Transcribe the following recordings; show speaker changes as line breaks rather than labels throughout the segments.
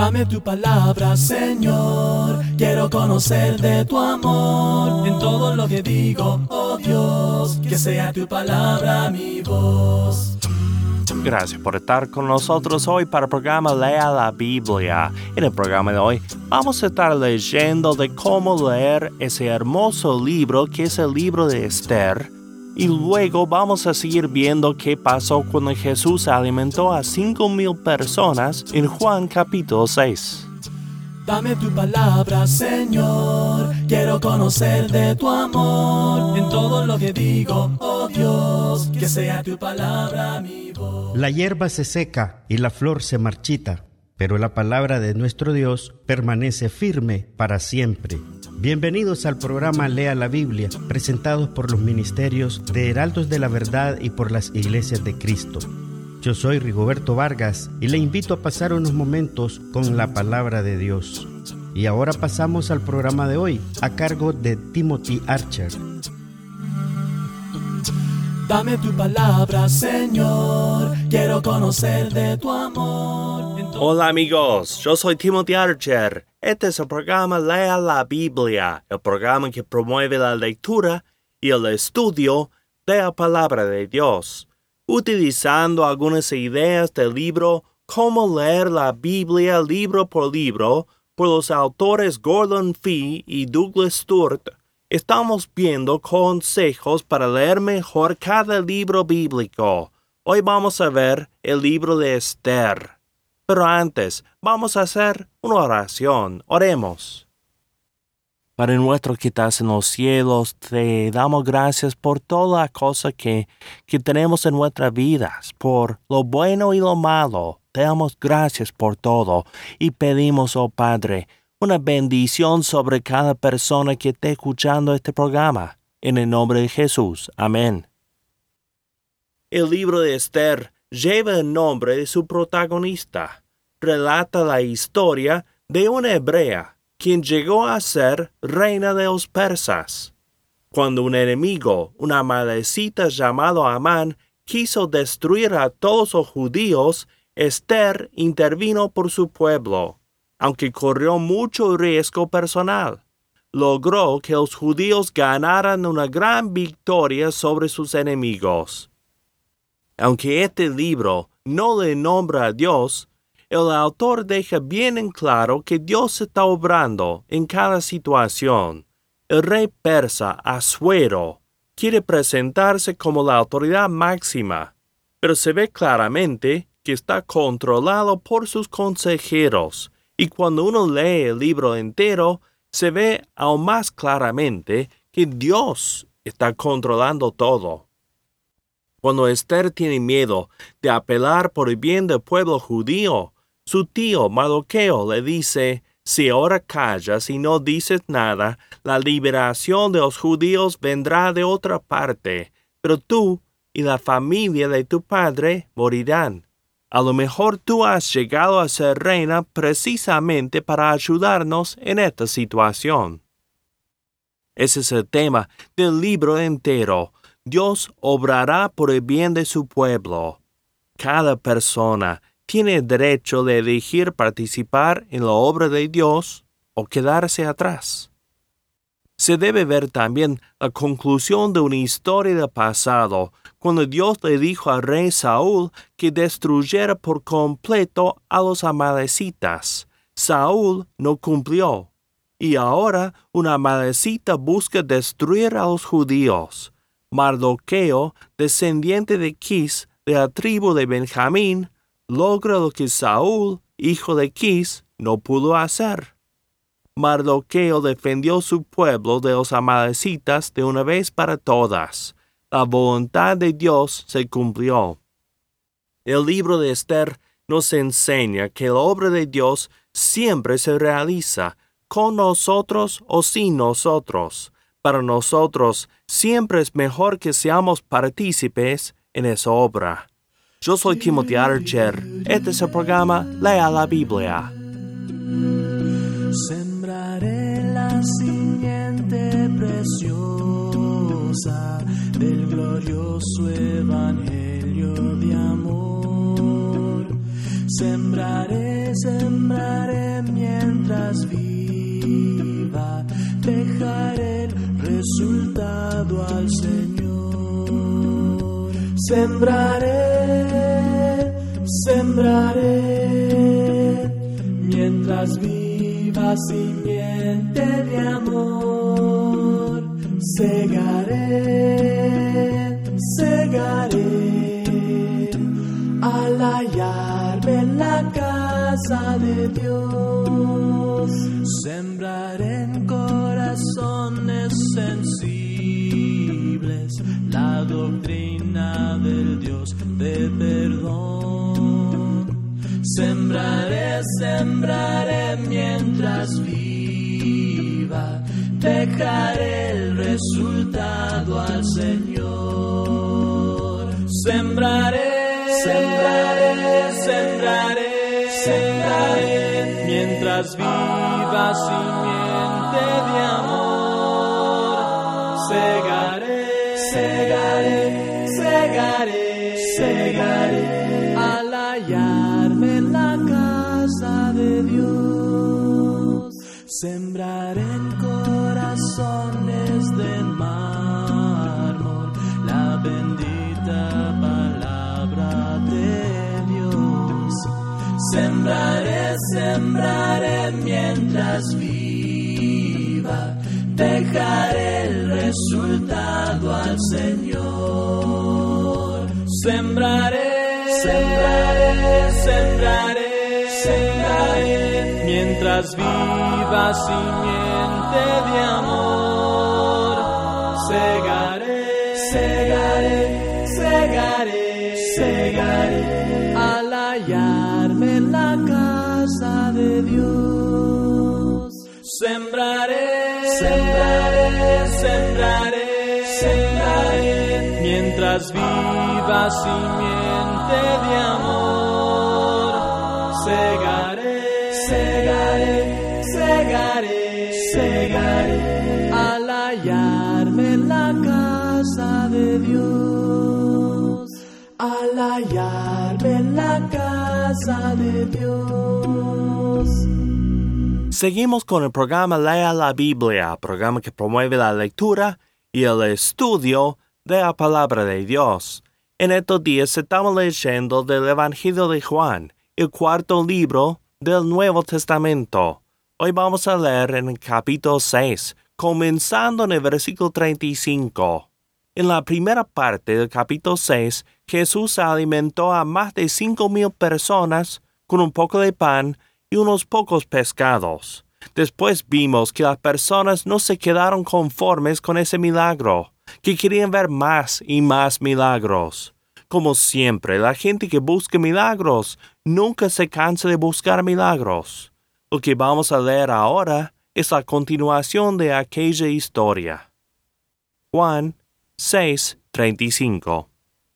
Dame tu palabra, Señor, quiero conocer de tu amor. En todo lo que digo, oh Dios, que sea tu palabra mi voz.
Gracias por estar con nosotros hoy para el programa Lea la Biblia. En el programa de hoy vamos a estar leyendo de cómo leer ese hermoso libro que es el libro de Esther. Y luego vamos a seguir viendo qué pasó cuando Jesús alimentó a 5,000 personas en Juan capítulo 6.
Dame tu palabra, Señor, quiero conocer de tu amor. En todo lo que digo, oh Dios, que sea tu palabra mi voz.
La hierba se seca y la flor se marchita, pero la palabra de nuestro Dios permanece firme para siempre. Bienvenidos al programa Lea la Biblia, presentados por los ministerios de Heraldos de la Verdad y por las Iglesias de Cristo. Yo soy Rigoberto Vargas y le invito a pasar unos momentos con la palabra de Dios. Y ahora pasamos al programa de hoy, a cargo de Timothy Archer.
Dame tu palabra, Señor, quiero conocer de tu amor.
Hola amigos, yo soy Timothy Archer. Este es el programa Lea la Biblia, el programa que promueve la lectura y el estudio de la palabra de Dios, utilizando algunas ideas del libro Cómo leer la Biblia libro por libro por los autores Gordon Fee y Douglas Sturt. Estamos viendo consejos para leer mejor cada libro bíblico. Hoy vamos a ver el libro de Esther. Pero antes, vamos a hacer una oración. Oremos. Padre nuestro que estás en los cielos, te damos gracias por toda cosa que tenemos en nuestras vidas, por lo bueno y lo malo. Te damos gracias por todo y pedimos, oh Padre, una bendición sobre cada persona que esté escuchando este programa. En el nombre de Jesús. Amén. El libro de Esther lleva el nombre de su protagonista. Relata la historia de una hebrea quien llegó a ser reina de los persas. Cuando un enemigo, una amalecita llamado Amán, quiso destruir a todos los judíos, Esther intervino por su pueblo, aunque corrió mucho riesgo personal. Logró que los judíos ganaran una gran victoria sobre sus enemigos. Aunque este libro no le nombra a Dios, el autor deja bien en claro que Dios está obrando en cada situación. El rey persa Asuero quiere presentarse como la autoridad máxima, pero se ve claramente que está controlado por sus consejeros, y cuando uno lee el libro entero, se ve aún más claramente que Dios está controlando todo. Cuando Esther tiene miedo de apelar por el bien del pueblo judío, su tío Mardoqueo le dice: si ahora callas y no dices nada, la liberación de los judíos vendrá de otra parte, pero tú y la familia de tu padre morirán. A lo mejor tú has llegado a ser reina precisamente para ayudarnos en esta situación. Ese es el tema del libro entero. Dios obrará por el bien de su pueblo. Cada persona tiene el derecho de elegir participar en la obra de Dios o quedarse atrás. Se debe ver también la conclusión de una historia del pasado, cuando Dios le dijo al rey Saúl que destruyera por completo a los amalecitas. Saúl no cumplió, y ahora una amalecita busca destruir a los judíos. Mardoqueo, descendiente de Quis, de la tribu de Benjamín, logra lo que Saúl, hijo de Quis, no pudo hacer. Mardoqueo defendió su pueblo de los amalecitas de una vez para todas. La voluntad de Dios se cumplió. El libro de Esther nos enseña que la obra de Dios siempre se realiza, con nosotros o sin nosotros. Para nosotros siempre es mejor que seamos partícipes en esa obra. Yo soy Timothy Archer. Este es el programa Lea la Biblia.
Sembraré la simiente preciosa del glorioso evangelio de amor. Sembraré sembraré mientras viva, dejaré el resultado al Señor. Sembraré, mientras viva simiente de amor. Segaré, al hallarme en la casa de Dios. Sembraré en corazones sensibles la doctrina del Dios de perdón. Sembraré mientras viva, dejaré el resultado al Señor. Sembraré, mientras viva simiente de amor. Segaré, al hallarme en la casa de Dios. Sembraré en corazones de mármol la bendita palabra de Dios. Sembraré mientras viva, dejaré el resultado al Señor. Sembraré, mientras viva simiente de amor. Segaré, al hallarme en la casa de Dios. Sembraré, mientras viva simiente de amor. Segaré, al hallarme en la casa de Dios. Al hallarme en la casa de Dios.
Seguimos con el programa Lea la Biblia, programa que promueve la lectura y el estudio de la palabra de Dios. En estos días estamos leyendo del Evangelio de Juan, el cuarto libro del Nuevo Testamento. Hoy vamos a leer en el capítulo 6, comenzando en el versículo 35. En la primera parte del capítulo 6, Jesús alimentó a más de 5,000 personas con un poco de pan y unos pocos pescados. Después vimos que las personas no se quedaron conformes con ese milagro, que querían ver más y más milagros. Como siempre, la gente que busca milagros nunca se cansa de buscar milagros. Lo que vamos a leer ahora es la continuación de aquella historia. Juan 6:35.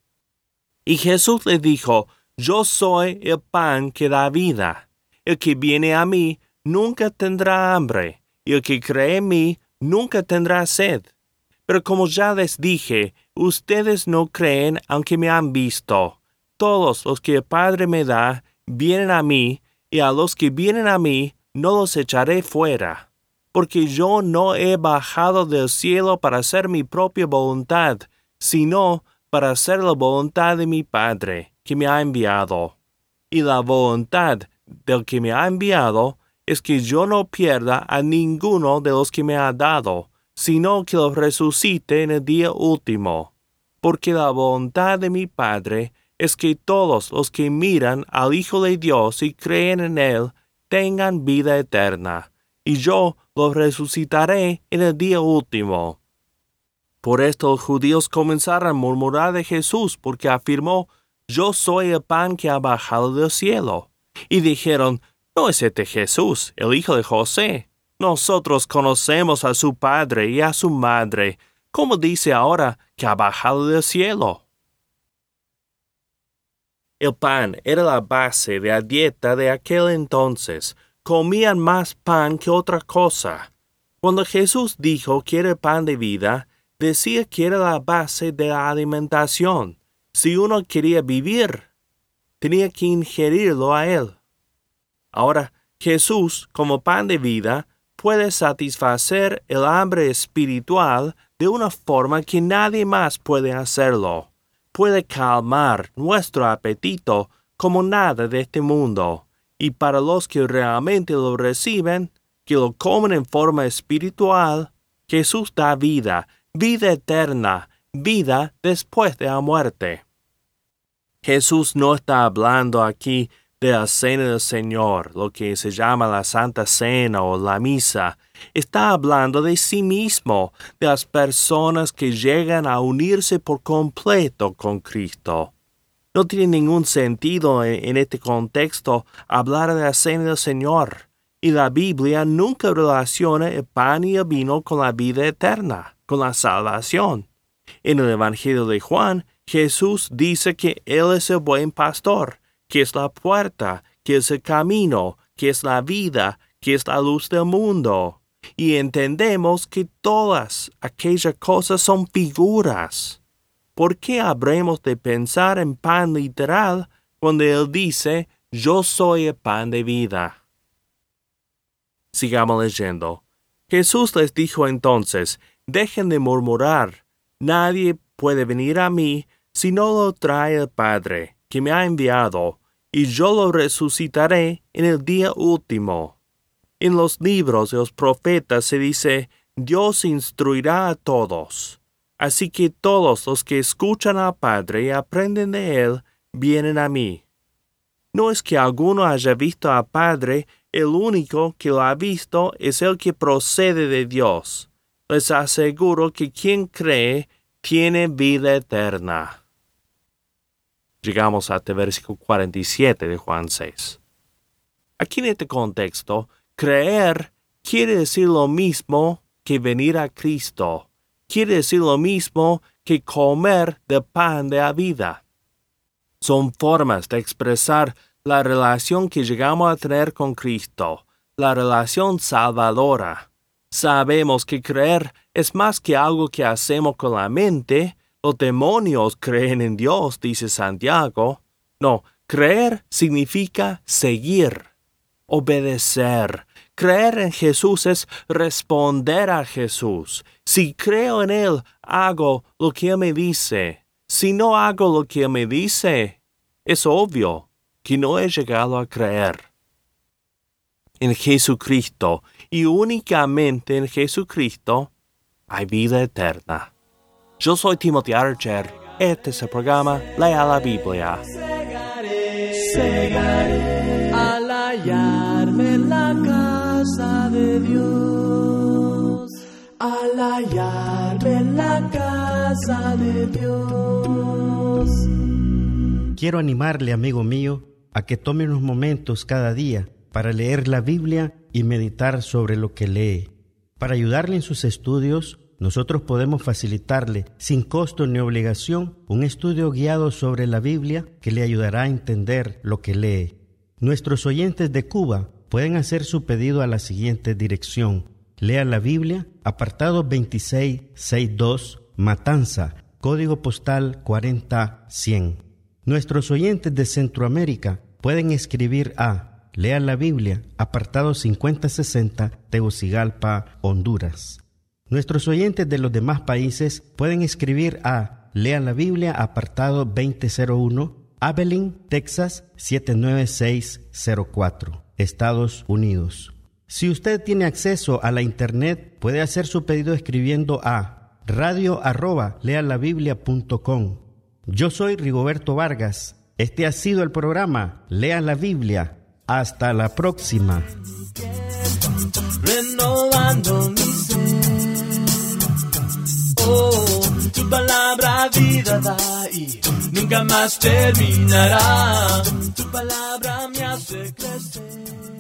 Y Jesús le dijo: Yo soy el pan que da vida. El que viene a mí nunca tendrá hambre, y el que cree en mí nunca tendrá sed. Pero como ya les dije, ustedes no creen aunque me han visto. Todos los que el Padre me da vienen a mí, y a los que vienen a mí no los echaré fuera. Porque yo no he bajado del cielo para hacer mi propia voluntad, sino para hacer la voluntad de mi Padre, que me ha enviado. Y la voluntad del que me ha enviado es que yo no pierda a ninguno de los que me ha dado, sino que los resucite en el día último. Porque la voluntad de mi Padre es que todos los que miran al Hijo de Dios y creen en Él tengan vida eterna, y yo los resucitaré en el día último. Por esto los judíos comenzaron a murmurar de Jesús, porque afirmó: Yo soy el pan que ha bajado del cielo. Y dijeron: ¿No es este Jesús, el hijo de José? Nosotros conocemos a su padre y a su madre. ¿Cómo dice ahora que ha bajado del cielo? El pan era la base de la dieta de aquel entonces. Comían más pan que otra cosa. Cuando Jesús dijo que era el pan de vida, decía que era la base de la alimentación. Si uno quería vivir, tenía que ingerirlo a él. Ahora, Jesús, como pan de vida, puede satisfacer el hambre espiritual de una forma que nadie más puede hacerlo. Puede calmar nuestro apetito como nada de este mundo. Y para los que realmente lo reciben, que lo comen en forma espiritual, Jesús da vida, vida eterna, vida después de la muerte. Jesús no está hablando aquí de la cena del Señor, lo que se llama la Santa Cena o la Misa. Está hablando de sí mismo, de las personas que llegan a unirse por completo con Cristo. No tiene ningún sentido en este contexto hablar de la Cena del Señor, y la Biblia nunca relaciona el pan y el vino con la vida eterna, con la salvación. En el Evangelio de Juan, Jesús dice que Él es el buen pastor, que es la puerta, que es el camino, que es la vida, que es la luz del mundo. Y entendemos que todas aquellas cosas son figuras. ¿Por qué habremos de pensar en pan literal cuando Él dice, yo soy el pan de vida? Sigamos leyendo. Jesús les dijo entonces, dejen de murmurar. Nadie puede venir a mí si no lo trae el Padre, que me ha enviado, y yo lo resucitaré en el día último. En los libros de los profetas se dice, Dios instruirá a todos. Así que todos los que escuchan al Padre y aprenden de Él, vienen a mí. No es que alguno haya visto al Padre, el único que lo ha visto es el que procede de Dios. Les aseguro que quien cree tiene vida eterna. Llegamos hasta el versículo 47 de Juan 6. Aquí en este contexto, creer quiere decir lo mismo que venir a Cristo. Quiere decir lo mismo que comer del pan de la vida. Son formas de expresar la relación que llegamos a tener con Cristo, la relación salvadora. Sabemos que creer es más que algo que hacemos con la mente. Los demonios creen en Dios, dice Santiago. No, creer significa seguir, obedecer. Creer en Jesús es responder a Jesús. Si creo en Él, hago lo que Él me dice. Si no hago lo que Él me dice, es obvio que no he llegado a creer. En Jesucristo, y únicamente en Jesucristo, hay vida eterna. Yo soy Timothy Archer. Este es el programa Lea la Biblia.
Segaré al hallarme en la casa de Dios, al hallarme en la casa de Dios.
Quiero animarle, amigo mío, a que tome unos momentos cada día para leer la Biblia y meditar sobre lo que lee. Para ayudarle en sus estudios, nosotros podemos facilitarle, sin costo ni obligación, un estudio guiado sobre la Biblia que le ayudará a entender lo que lee. Nuestros oyentes de Cuba pueden hacer su pedido a la siguiente dirección. Lea la Biblia, apartado 2662, Matanza, código postal 40100. Nuestros oyentes de Centroamérica pueden escribir a Lea la Biblia, apartado 5060, Tegucigalpa, Honduras. Nuestros oyentes de los demás países pueden escribir a Lea la Biblia, apartado 2001, Abilene, Texas 79604, Estados Unidos. Si usted tiene acceso a la internet, puede hacer su pedido escribiendo a radio@lealabiblia.com. Yo soy Rigoberto Vargas. Este ha sido el programa Lea la Biblia. Hasta la próxima.
Renovando mi ser. Oh, tu palabra vida da y nunca más terminará. Tu palabra me hace crecer.